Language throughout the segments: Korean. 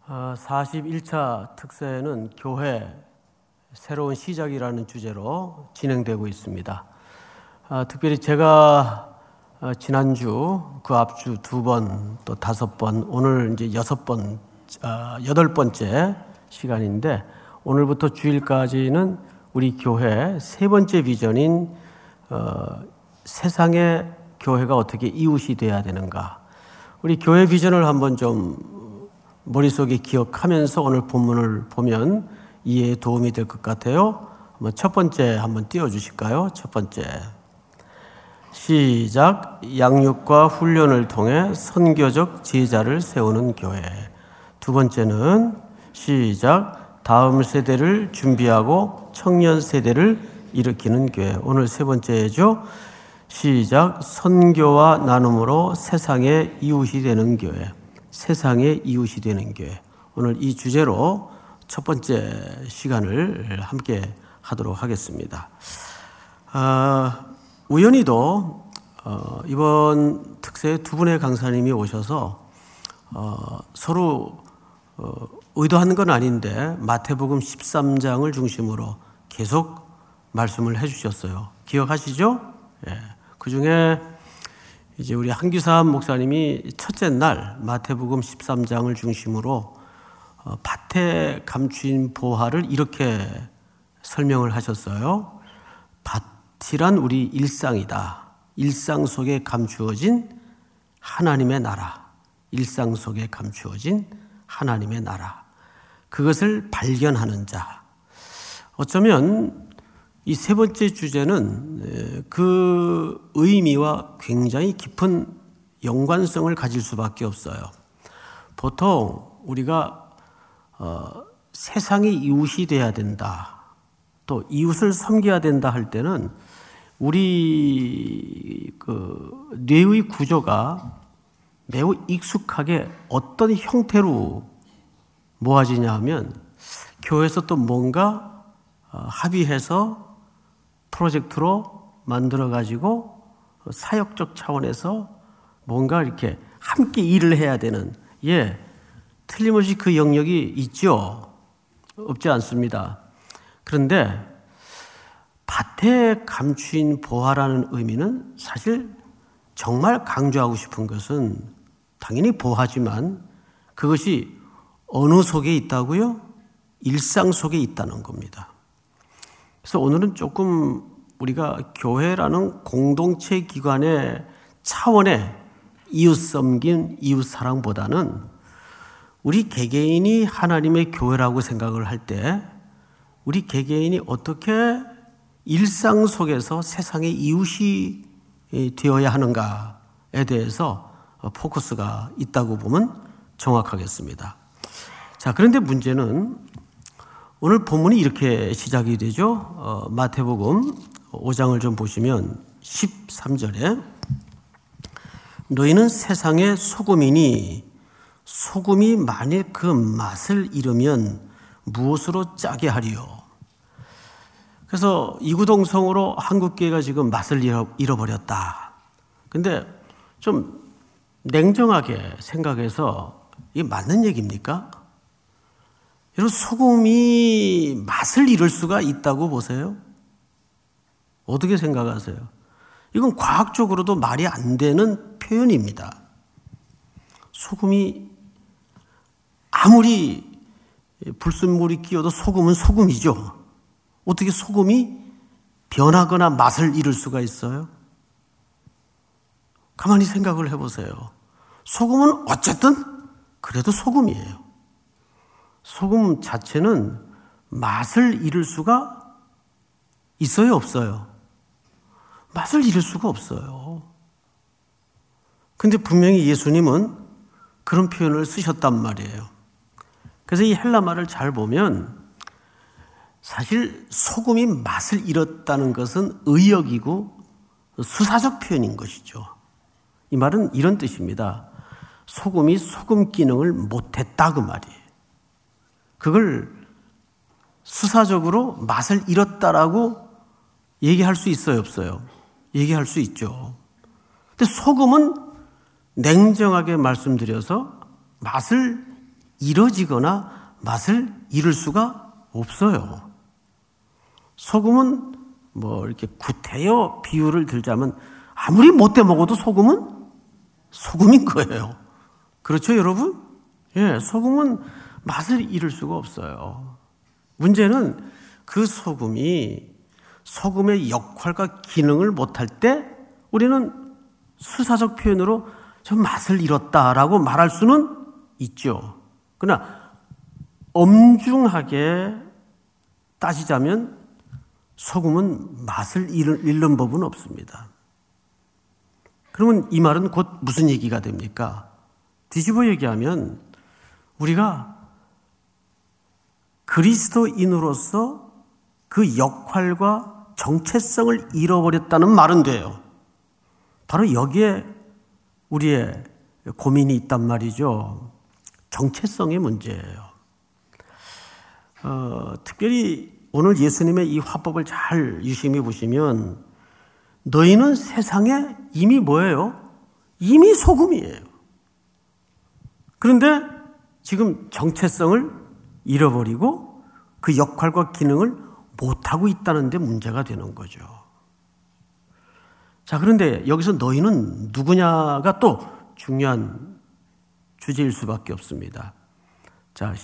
41차 특세는 교회 새로운 시작이라는 주제로 진행되고 있습니다. 특별히 제가 지난주 그 앞주 2번 또 5번 오늘 이제 8번째 시간인데 오늘부터 주일까지는 우리 교회 세 번째 비전인 세상의 교회가 어떻게 이웃이 돼야 되는가, 우리 교회 비전을 한번 좀 머릿속에 기억하면서 오늘 본문을 보면 이해에 도움이 될 것 같아요. 첫 번째 한번 띄워주실까요? 첫 번째 시작. 양육과 훈련을 통해 선교적 제자를 세우는 교회. 두 번째는 시작. 다음 세대를 준비하고 청년 세대를 일으키는 교회. 오늘 세 번째죠. 시작. 선교와 나눔으로 세상의 이웃이 되는 교회. 세상의 이웃이 되는 교회. 오늘 이 주제로 첫 번째 시간을 함께 하도록 하겠습니다. 우연히도 이번 특세에 두 분의 강사님이 오셔서 서로 의도한 건 아닌데 마태복음 13장을 중심으로 계속 말씀을 해주셨어요. 기억하시죠? 예. 그 중에 이제 우리 한규삼 목사님이 첫째 날 마태복음 13장을 중심으로 밭에 감추인 보화를 이렇게 설명을 하셨어요. 밭이란 우리 일상이다. 일상 속에 감추어진 하나님의 나라. 일상 속에 감추어진 하나님의 나라. 그것을 발견하는 자. 어쩌면 이 세 번째 주제는 그 의미와 굉장히 깊은 연관성을 가질 수밖에 없어요. 보통 우리가 세상의 이웃이 돼야 된다, 또 이웃을 섬겨야 된다 할 때는 우리 그 뇌의 구조가 매우 익숙하게 어떤 형태로 모아지냐 하면 교회에서 또 뭔가 합의해서 프로젝트로 만들어가지고 사역적 차원에서 뭔가 이렇게 함께 일을 해야 되는, 틀림없이 그 영역이 있죠. 없지 않습니다. 그런데 밭에 감추인 보화라는 의미는 사실 정말 강조하고 싶은 것은 당연히 보화지만 그것이 어느 속에 있다고요? 일상 속에 있다는 겁니다. 그래서 오늘은 조금 우리가 교회라는 공동체 기관의 차원의 이웃 섬김, 이웃 사랑보다는 우리 개개인이 하나님의 교회라고 생각을 할 때 우리 개개인이 어떻게 일상 속에서 세상의 이웃이 되어야 하는가에 대해서 포커스가 있다고 보면 정확하겠습니다. 자, 그런데 문제는 오늘 본문이 이렇게 시작이 되죠. 마태복음 5장을 좀 보시면 13절에 너희는 세상의 소금이니 소금이 만일 그 맛을 잃으면 무엇으로 짜게 하리요. 그래서 이구동성으로 한국교회가 지금 맛을 잃어버렸다. 근데 좀 냉정하게 생각해서 이게 맞는 얘기입니까? 여러분, 소금이 맛을 잃을 수가 있다고 보세요? 어떻게 생각하세요? 이건 과학적으로도 말이 안 되는 표현입니다. 소금이 아무리 불순물이 끼어도 소금은 소금이죠. 어떻게 소금이 변하거나 맛을 잃을 수가 있어요? 가만히 생각을 해보세요. 소금은 어쨌든 그래도 소금이에요. 소금 자체는 맛을 잃을 수가 있어요, 없어요? 맛을 잃을 수가 없어요. 근데 분명히 예수님은 그런 표현을 쓰셨단 말이에요. 그래서 이 헬라 말을 잘 보면 사실 소금이 맛을 잃었다는 것은 의역이고 수사적 표현인 것이죠. 이 말은 이런 뜻입니다. 소금이 소금 기능을 못했다 그 말이에요. 그걸 수사적으로 맛을 잃었다라고 얘기할 수 있어요, 없어요? 얘기할 수 있죠. 근데 소금은 냉정하게 말씀드려서 맛을 잃어지거나 맛을 잃을 수가 없어요. 소금은 뭐 이렇게 구태여 비유를 들자면 아무리 못돼 먹어도 소금은 소금인 거예요. 그렇죠, 여러분? 예, 소금은 맛을 잃을 수가 없어요. 문제는 그 소금이 소금의 역할과 기능을 못할 때 우리는 수사적 표현으로 좀 맛을 잃었다라고 말할 수는 있죠. 그러나 엄중하게 따지자면 소금은 맛을 잃는 법은 없습니다. 그러면 이 말은 곧 무슨 얘기가 됩니까? 뒤집어 얘기하면 우리가 그리스도인으로서 그 역할과 정체성을 잃어버렸다는 말은 돼요. 바로 여기에 우리의 고민이 있단 말이죠. 정체성의 문제예요. 특별히 오늘 예수님의 이 화법을 잘 유심히 보시면 너희는 세상에 이미 뭐예요? 이미 소금이에요. 그런데 지금 정체성을 잃어버리고 그 역할과 기능을 못하고 있다는 데 문제가 되는 거죠. 자, 그런데 여기서 너희는 누구냐가 또 중요한 주제일 수밖에 없습니다. 자,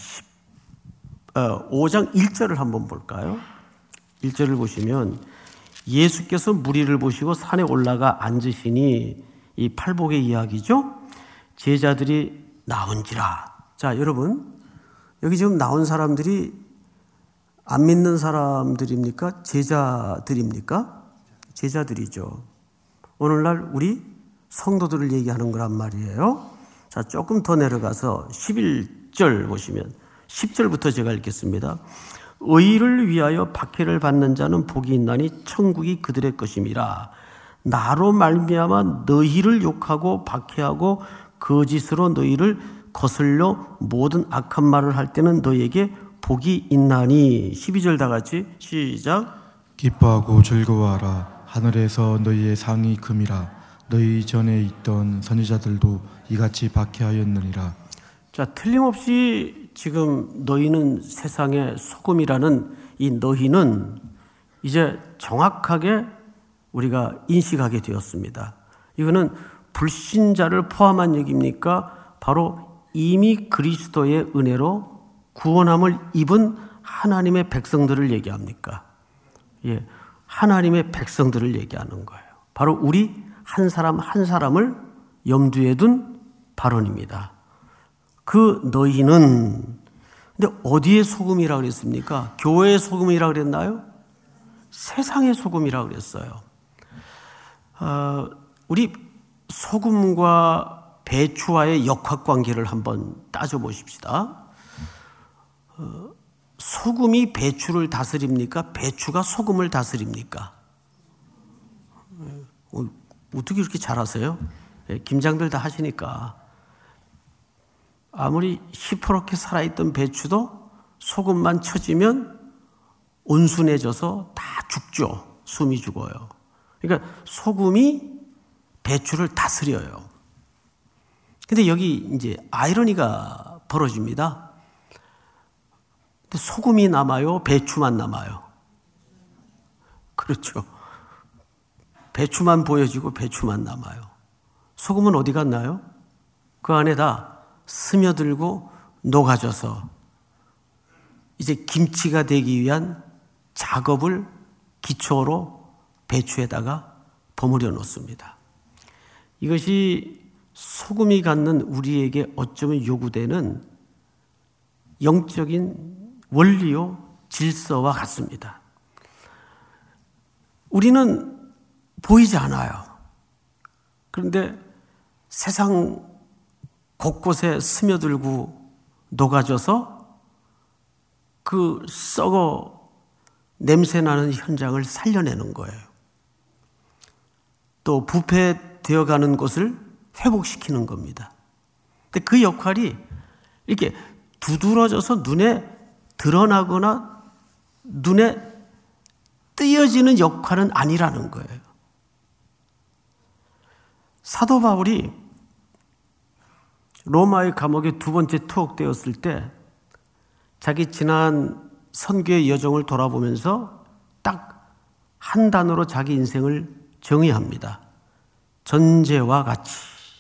5장 1절을 한번 볼까요? 1절을 보시면 예수께서 무리를 보시고 산에 올라가 앉으시니 이 팔복의 이야기죠. 제자들이 나온지라. 자, 여러분 여기 지금 나온 사람들이 안 믿는 사람들입니까? 제자들입니까? 제자들이죠. 오늘날 우리 성도들을 얘기하는 거란 말이에요. 자, 조금 더 내려가서 11절 보시면 10절부터 제가 읽겠습니다. 의를 위하여 박해를 받는 자는 복이 있나니 천국이 그들의 것임이라. 나로 말미암아 너희를 욕하고 박해하고 거짓으로 너희를 거슬려 모든 악한 말을 할 때는 너희에게 복이 있나니. 12절 다 같이 시작. 기뻐하고 즐거워하라. 하늘에서 너희의 상이 금이라. 너희 전에 있던 선지자들도 이같이 박해하였느니라. 자, 틀림없이 지금 너희는 세상의 소금이라는 이 너희는 이제 정확하게 우리가 인식하게 되었습니다. 이거는 불신자를 포함한 얘기입니까? 바로 이미 그리스도의 은혜로 구원함을 입은 하나님의 백성들을 얘기합니까? 예, 하나님의 백성들을 얘기하는 거예요. 바로 우리 한 사람 한 사람을 염두에 둔 발언입니다. 그 너희는, 근데 어디의 소금이라고 그랬습니까? 교회의 소금이라고 그랬나요? 세상의 소금이라고 그랬어요. 우리 소금과 배추와의 역학관계를 한번 따져보십시다. 소금이 배추를 다스립니까? 배추가 소금을 다스립니까? 어떻게 이렇게 잘하세요? 김장들 다 하시니까. 아무리 시퍼렇게 살아있던 배추도 소금만 쳐지면 온순해져서 다 죽죠. 숨이 죽어요. 그러니까 소금이 배추를 다스려요. 근데 여기 이제 아이러니가 벌어집니다. 근데 소금이 남아요? 배추만 남아요? 그렇죠. 배추만 보여지고 배추만 남아요. 소금은 어디 갔나요? 그 안에다 스며들고 녹아져서 이제 김치가 되기 위한 작업을 기초로 배추에다가 버무려 놓습니다. 이것이 소금이 갖는 우리에게 어쩌면 요구되는 영적인 원리요 질서와 같습니다. 우리는 보이지 않아요. 그런데 세상 곳곳에 스며들고 녹아져서 그 썩어 냄새나는 현장을 살려내는 거예요. 또 부패되어가는 곳을 회복시키는 겁니다. 근데 그 역할이 이렇게 두드러져서 눈에 드러나거나 눈에 띄어지는 역할은 아니라는 거예요. 사도 바울이 로마의 감옥에 두 번째 투옥되었을 때 자기 지난 선교의 여정을 돌아보면서 딱 한 단어로 자기 인생을 정의합니다. 전제와 같이.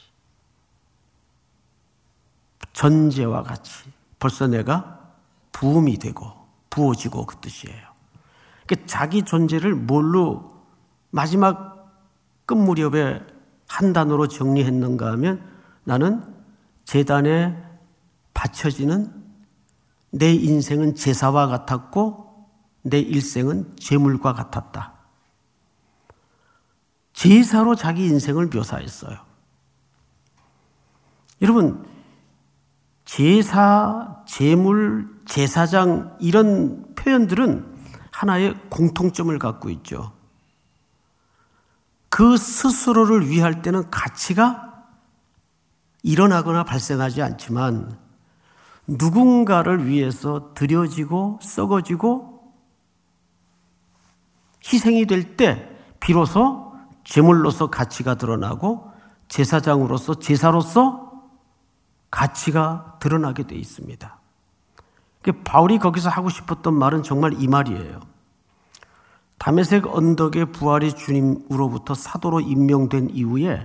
전제와 같이. 벌써 내가 부음이 되고 부어지고 그 뜻이에요. 그러니까 자기 존재를 뭘로 마지막 끝 무렵에 한 단어로 정리했는가 하면 나는 제단에 바쳐지는 내 인생은 제사와 같았고 내 일생은 제물과 같았다. 제사로 자기 인생을 묘사했어요. 여러분, 제사, 제물, 제사장 이런 표현들은 하나의 공통점을 갖고 있죠. 그 스스로를 위할 때는 가치가 일어나거나 발생하지 않지만 누군가를 위해서 드려지고 썩어지고 희생이 될 때 비로소 제물로서 가치가 드러나고 제사장으로서 제사로서 가치가 드러나게 돼 있습니다. 바울이 거기서 하고 싶었던 말은 정말 이 말이에요. 다메섹 언덕에 부활의 주님으로부터 사도로 임명된 이후에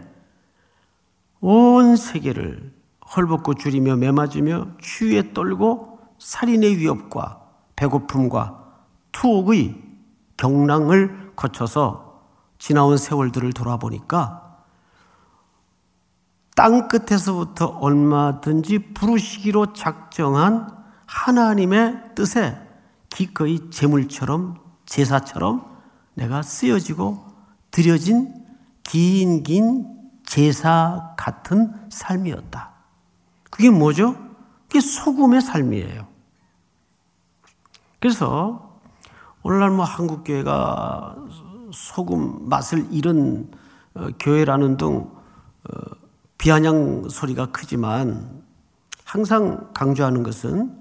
온 세계를 헐벗고 줄이며 매맞으며 추위에 떨고 살인의 위협과 배고픔과 투옥의 경랑을 거쳐서 지나온 세월들을 돌아보니까 땅 끝에서부터 얼마든지 부르시기로 작정한 하나님의 뜻에 기꺼이 제물처럼 제사처럼 내가 쓰여지고 드려진 긴 제사 같은 삶이었다. 그게 뭐죠? 그게 소금의 삶이에요. 그래서 오늘날 한국교회가 소금 맛을 잃은 교회라는 등 비아냥 소리가 크지만 항상 강조하는 것은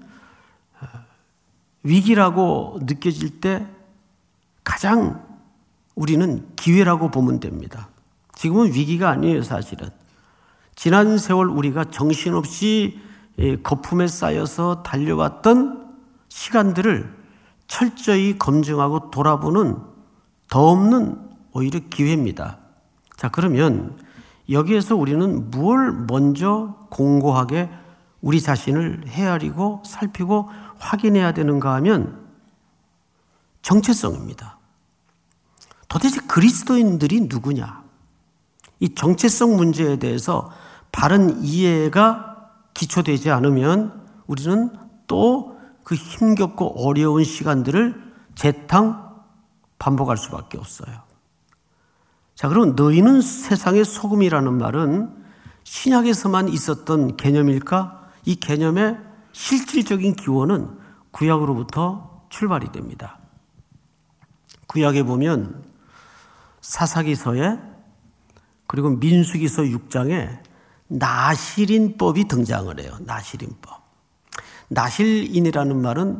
위기라고 느껴질 때 가장 우리는 기회라고 보면 됩니다. 지금은 위기가 아니에요, 사실은. 지난 세월 우리가 정신없이 거품에 쌓여서 달려왔던 시간들을 철저히 검증하고 돌아보는 더 없는 오히려 기회입니다. 자, 그러면 여기에서 우리는 뭘 먼저 공고하게 우리 자신을 헤아리고 살피고 확인해야 되는가 하면 정체성입니다. 도대체 그리스도인들이 누구냐? 이 정체성 문제에 대해서 바른 이해가 기초되지 않으면 우리는 또 그 힘겹고 어려운 시간들을 재탕 반복할 수밖에 없어요. 자, 그럼 너희는 세상의 소금이라는 말은 신약에서만 있었던 개념일까? 이 개념의 실질적인 기원은 구약으로부터 출발이 됩니다. 구약에 보면 사사기서에 그리고 민수기서 6장에 나실인법이 등장을 해요. 나실인법. 나실인이라는 말은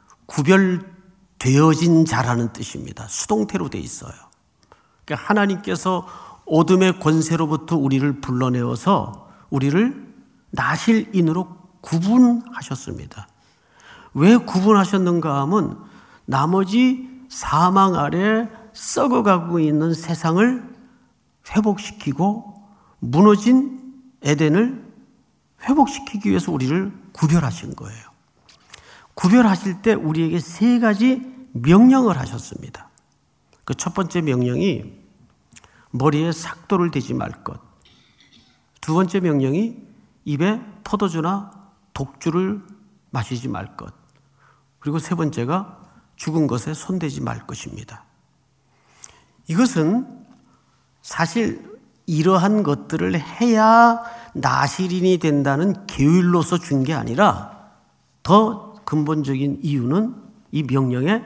구별되어진 자라는 뜻입니다. 수동태로 돼 있어요. 그러니까 하나님께서 어둠의 권세로부터 우리를 불러내어서 우리를 나실인으로 구분하셨습니다. 왜 구분하셨는가 하면 나머지 사망 아래 썩어가고 있는 세상을 회복시키고 무너진 에덴을 회복시키기 위해서 우리를 구별하신 거예요. 구별하실 때 우리에게 세 가지 명령을 하셨습니다. 그 첫 번째 명령이 머리에 삭도를 대지 말 것. 두 번째 명령이 입에 포도주나 독주를 마시지 말 것. 그리고 세 번째가 죽은 것에 손대지 말 것입니다. 이것은 사실 이러한 것들을 해야 나실인이 된다는 계율로서 준 게 아니라 더 근본적인 이유는 이 명령의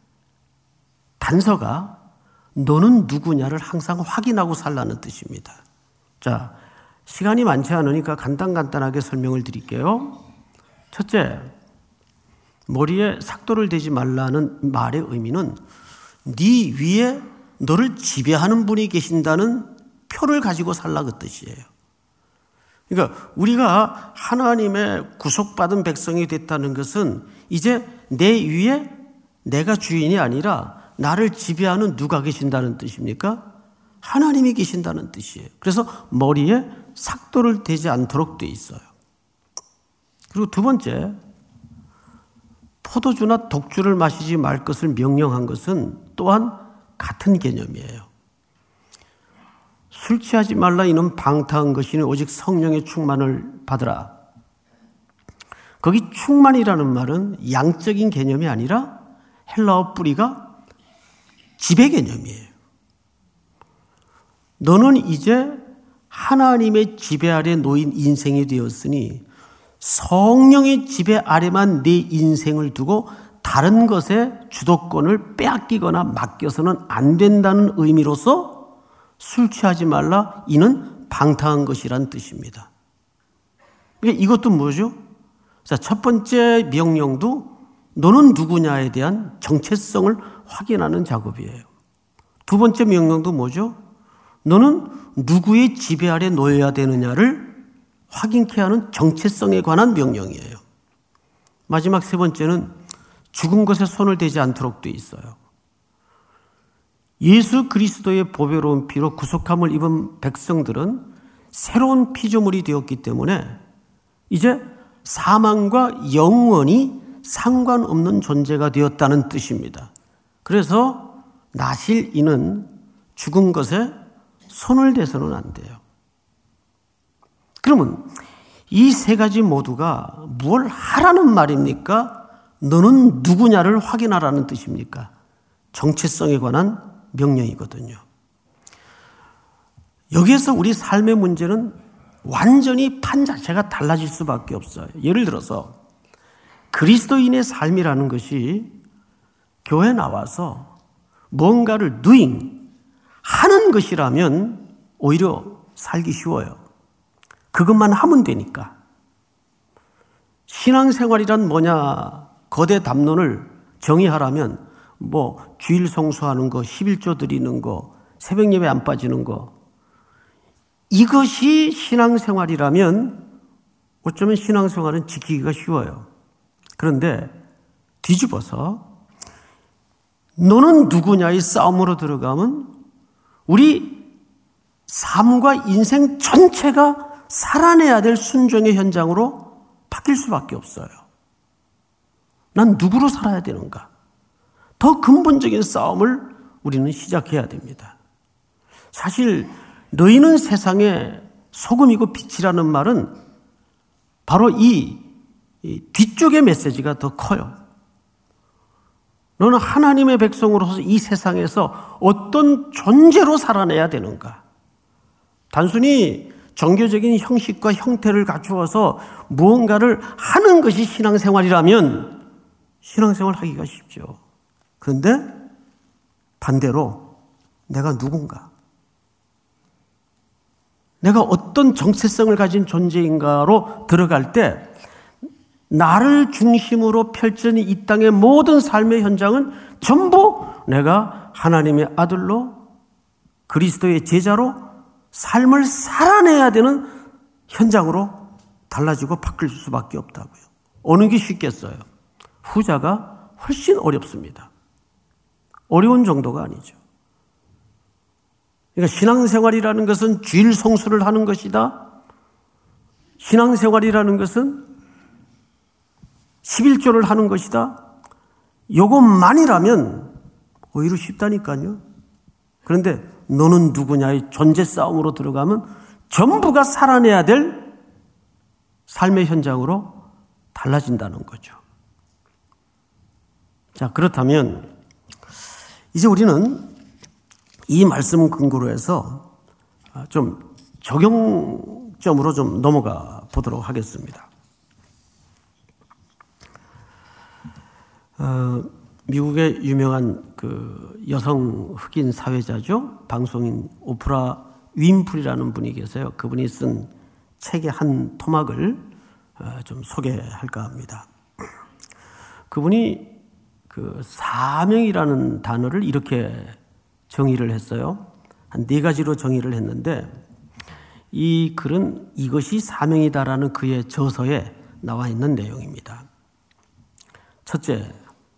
단서가 너는 누구냐를 항상 확인하고 살라는 뜻입니다. 자, 시간이 많지 않으니까 간단하게 설명을 드릴게요. 첫째, 머리에 삭도를 대지 말라는 말의 의미는 네 위에 너를 지배하는 분이 계신다는 표를 가지고 살라 그 뜻이에요. 그러니까 우리가 하나님의 구속받은 백성이 됐다는 것은 이제 내 위에 내가 주인이 아니라 나를 지배하는 누가 계신다는 뜻입니까? 하나님이 계신다는 뜻이에요. 그래서 머리에 삭도를 대지 않도록 돼 있어요. 그리고 두 번째, 포도주나 독주를 마시지 말 것을 명령한 것은 또한 같은 개념이에요. 술 취하지 말라 이는 방탕한 것이니 오직 성령의 충만을 받으라. 거기 충만이라는 말은 양적인 개념이 아니라 헬라어 뿌리가 지배 개념이에요. 너는 이제 하나님의 지배 아래 놓인 인생이 되었으니 성령의 지배 아래만 내 인생을 두고 다른 것에 주도권을 빼앗기거나 맡겨서는 안 된다는 의미로서 술 취하지 말라 이는 방탕한 것이란 뜻입니다. 이것도 뭐죠? 자, 첫 번째 명령도 너는 누구냐에 대한 정체성을 확인하는 작업이에요. 두 번째 명령도 뭐죠? 너는 누구의 지배 아래 놓여야 되느냐를 확인케 하는 정체성에 관한 명령이에요. 마지막 세 번째는 죽은 것에 손을 대지 않도록 되어 있어요. 예수 그리스도의 보배로운 피로 구속함을 입은 백성들은 새로운 피조물이 되었기 때문에 이제 사망과 영원히 상관없는 존재가 되었다는 뜻입니다. 그래서 나실 이는 죽은 것에 손을 대서는 안 돼요. 그러면 이 세 가지 모두가 뭘 하라는 말입니까? 너는 누구냐를 확인하라는 뜻입니까? 정체성에 관한 명령이거든요. 여기에서 우리 삶의 문제는 완전히 판 자체가 달라질 수밖에 없어요. 예를 들어서 그리스도인의 삶이라는 것이 교회 나와서 뭔가를 하는 것이라면 오히려 살기 쉬워요. 그것만 하면 되니까. 신앙생활이란 뭐냐? 거대 담론을 정의하라면 주일 성수하는 거, 11조 드리는 거, 새벽 예배 안 빠지는 거, 이것이 신앙생활이라면 어쩌면 신앙생활은 지키기가 쉬워요. 그런데 뒤집어서 너는 누구냐의 싸움으로 들어가면 우리 삶과 인생 전체가 살아내야 될 순종의 현장으로 바뀔 수밖에 없어요. 난 누구로 살아야 되는가? 더 근본적인 싸움을 우리는 시작해야 됩니다. 사실 너희는 세상의 소금이고 빛이라는 말은 바로 이 뒤쪽의 메시지가 더 커요. 너는 하나님의 백성으로서 이 세상에서 어떤 존재로 살아내야 되는가? 단순히 종교적인 형식과 형태를 갖추어서 무언가를 하는 것이 신앙생활이라면 신앙생활 하기가 쉽죠. 그런데 반대로 내가 누군가? 내가 어떤 정체성을 가진 존재인가로 들어갈 때 나를 중심으로 펼쳐진 이 땅의 모든 삶의 현장은 전부 내가 하나님의 아들로 그리스도의 제자로 삶을 살아내야 되는 현장으로 달라지고 바뀔 수밖에 없다고요. 어느 게 쉽겠어요? 후자가 훨씬 어렵습니다. 어려운 정도가 아니죠. 그러니까 신앙생활이라는 것은 주일 성수를 하는 것이다. 신앙생활이라는 것은 11조를 하는 것이다. 이것만이라면 오히려 쉽다니까요. 그런데 너는 누구냐의 존재 싸움으로 들어가면 전부가 살아내야 될 삶의 현장으로 달라진다는 거죠. 자, 그렇다면 이제 우리는 이 말씀 근거로 해서 좀 적용점으로 좀 넘어가 보도록 하겠습니다. 미국의 유명한 그 여성 흑인 사회자죠. 방송인 오프라 윈프리라는 분이 계세요. 그분이 쓴 책의 한 토막을 좀 소개할까 합니다. 그분이 그 사명이라는 단어를 이렇게 정의를 했어요. 한 4가지로 정의를 했는데 이 글은 이것이 사명이다라는 그의 저서에 나와 있는 내용입니다. 첫째,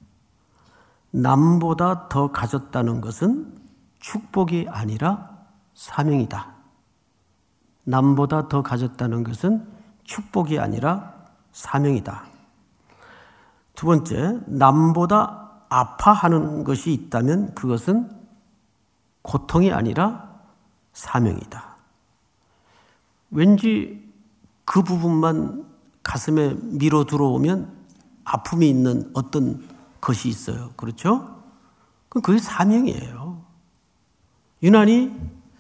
남보다 더 가졌다는 것은 축복이 아니라 사명이다. 남보다 더 가졌다는 것은 축복이 아니라 사명이다. 두 번째, 남보다 아파하는 것이 있다면 그것은 고통이 아니라 사명이다. 왠지 그 부분만 가슴에 밀어 들어오면 아픔이 있는 어떤 것이 있어요. 그렇죠? 그게 사명이에요. 유난히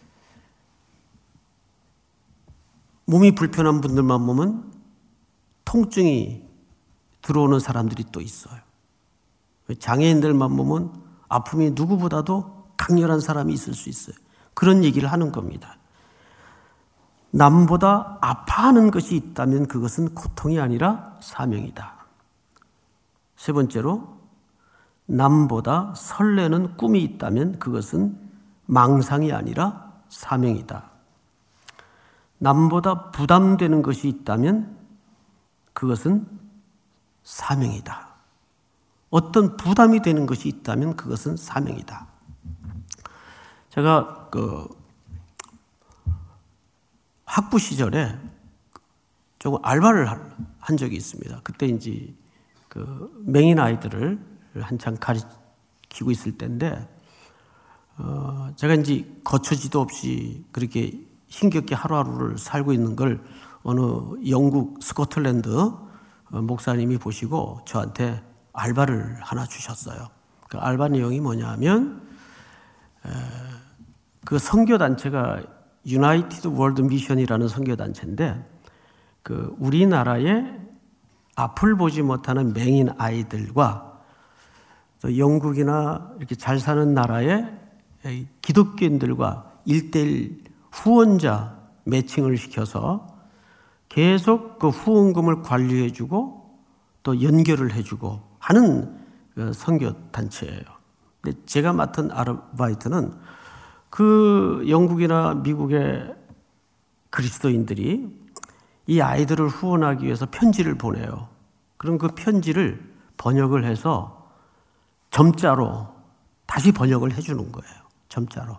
몸이 불편한 분들만 보면 통증이 들어오는 사람들이 또 있어요. 장애인들만 보면 아픔이 누구보다도 강렬한 사람이 있을 수 있어요. 그런 얘기를 하는 겁니다. 남보다 아파하는 것이 있다면 그것은 고통이 아니라 사명이다. 세 번째로, 남보다 설레는 꿈이 있다면 그것은 망상이 아니라 사명이다. 남보다 부담되는 것이 있다면 그것은 사명이다. 어떤 부담이 되는 것이 있다면 그것은 사명이다. 제가 학부 시절에 조금 알바를 한 적이 있습니다. 그때 이제 맹인 아이들을 한창 가르치고 있을 때인데, 제가 이제 거처지도 없이 그렇게 힘겹게 하루하루를 살고 있는 걸 어느 영국 스코틀랜드 목사님이 보시고 저한테 알바를 하나 주셨어요. 그 알바 내용이 뭐냐면, 그 선교단체가 유나이티드 월드 미션이라는 선교단체인데, 우리나라의 앞을 보지 못하는 맹인 아이들과 또 영국이나 이렇게 잘 사는 나라의 기독교인들과 1:1 후원자 매칭을 시켜서 계속 그 후원금을 관리해주고 또 연결을 해주고 하는 선교단체예요. 근데 제가 맡은 아르바이트는 그 영국이나 미국의 그리스도인들이 이 아이들을 후원하기 위해서 편지를 보내요. 그럼 그 편지를 번역을 해서 점자로 다시 번역을 해주는 거예요. 점자로.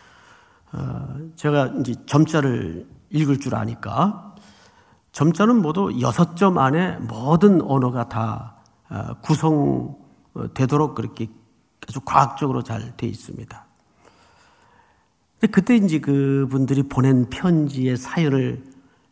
제가 이제 점자를 읽을 줄 아니까, 점자는 모두 6점 안에 모든 언어가 다 구성되도록 그렇게 아주 과학적으로 잘 돼 있습니다. 근데 그때 이제 그분들이 보낸 편지의 사연을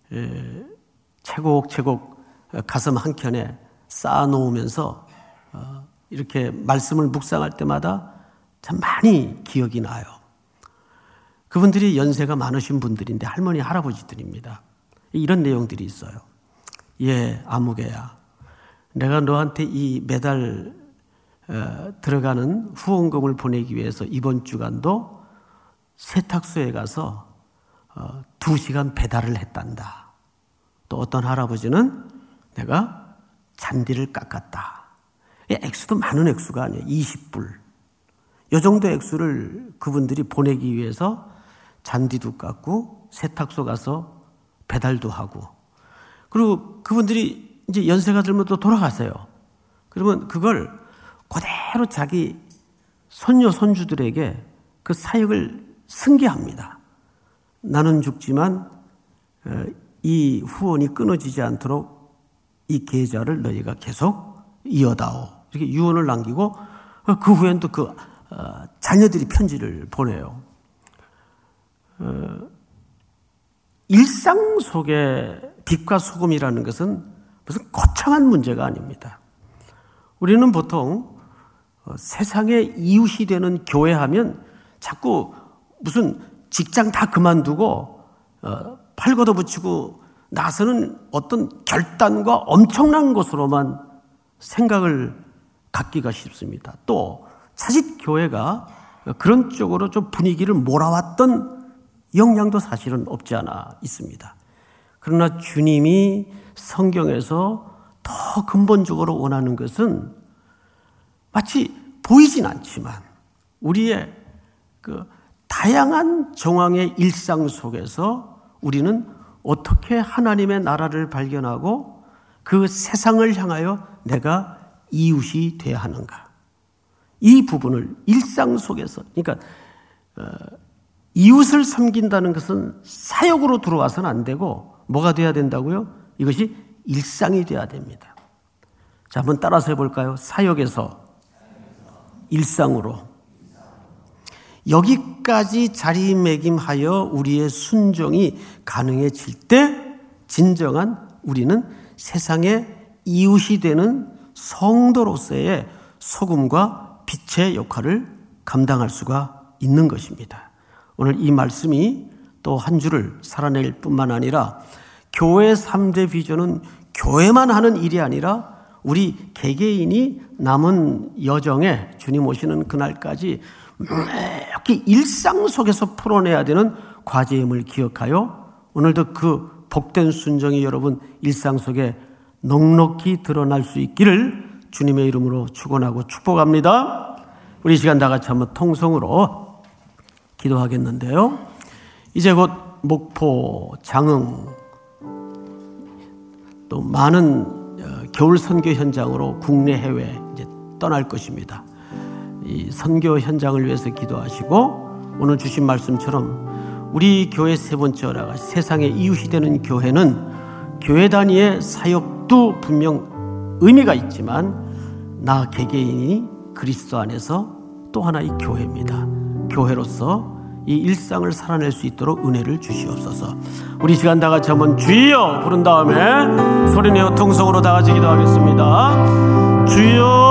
차곡차곡 가슴 한켠에 쌓아놓으면서 이렇게 말씀을 묵상할 때마다 참 많이 기억이 나요. 그분들이 연세가 많으신 분들인데 할머니, 할아버지들입니다. 이런 내용들이 있어요. 예, 아무개야, 내가 너한테 이 매달 들어가는 후원금을 보내기 위해서 이번 주간도 세탁소에 가서 2시간 배달을 했단다. 또 어떤 할아버지는 내가 잔디를 깎았다. 액수도 많은 액수가 아니에요. 20불. 이 정도 액수를 그분들이 보내기 위해서 잔디도 깎고 세탁소 가서 배달도 하고, 그리고 그분들이 이제 연세가 들면 또 돌아가세요. 그러면 그걸 그대로 자기 손녀, 손주들에게 그 사역을 승계합니다. 나는 죽지만 이 후원이 끊어지지 않도록 이 계좌를 너희가 계속 이어다오. 이렇게 유언을 남기고 그 후엔 또 그 자녀들이 편지를 보내요. 일상 속의 빛과 소금이라는 것은 무슨 거창한 문제가 아닙니다. 우리는 보통 세상의 이웃이 되는 교회 하면 자꾸 무슨 직장 다 그만두고 팔 걷어붙이고 나서는 어떤 결단과 엄청난 것으로만 생각을 갖기가 쉽습니다. 또 사실 교회가 그런 쪽으로 좀 분위기를 몰아왔던 영향도 사실은 없지 않아 있습니다. 그러나 주님이 성경에서 더 근본적으로 원하는 것은 마치 보이진 않지만 우리의 그 다양한 정황의 일상 속에서 우리는 어떻게 하나님의 나라를 발견하고 그 세상을 향하여 내가 이웃이 되어야 하는가. 이 부분을 일상 속에서, 그러니까 이웃을 섬긴다는 것은 사역으로 들어와서는 안 되고 뭐가 돼야 된다고요? 이것이 일상이 돼야 됩니다. 자, 한번 따라서 해볼까요? 사역에서 일상으로. 여기까지 자리매김하여 우리의 순종이 가능해질 때 진정한 우리는 세상의 이웃이 되는 성도로서의 소금과 빛의 역할을 감당할 수가 있는 것입니다. 오늘 이 말씀이 또 한 주를 살아낼 뿐만 아니라 교회 3대 비전은 교회만 하는 일이 아니라 우리 개개인이 남은 여정에 주님 오시는 그날까지 이렇게 일상 속에서 풀어내야 되는 과제임을 기억하여 오늘도 그 복된 순종이 여러분 일상 속에 넉넉히 드러날 수 있기를 주님의 이름으로 축원하고 축복합니다. 우리 이 시간 다 같이 한번 통성으로 기도하겠는데요. 이제 곧 목포, 장흥 또 많은 겨울 선교 현장으로 국내 해외 이제 떠날 것입니다. 이 선교 현장을 위해서 기도하시고 오늘 주신 말씀처럼 우리 교회 세 번째 허락 세상의 이웃이 되는 교회는 교회 단위의 사역도 분명 의미가 있지만 나 개개인이 그리스도 안에서 또 하나의 교회입니다. 교회로서 이 일상을 살아낼 수 있도록 은혜를 주시옵소서. 우리 시간 다 같이 한번 주여 부른 다음에 소리내어 통성으로 다 같이 기도하겠습니다. 주여